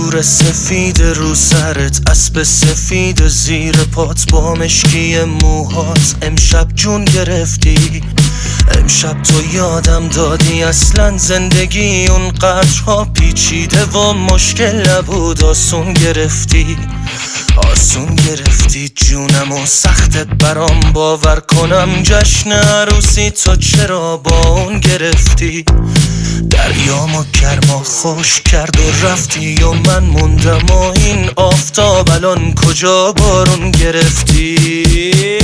شور سفید رو سرت، اسب سفید زیر پات با مشکی موهات. امشب جون گرفتی، امشب تو یادم دادی اصلا زندگی اونقدرها پیچیده و مشکل نبود. آسون گرفتی، آسون گرفتی جونم و سختت برام باور کنم. جشن عروسی تو چرا با اون گرفتی؟ دریامو گرما خوش کرد و رفتی و من موندم و این آفتاب الان کجا بارون گرفتی؟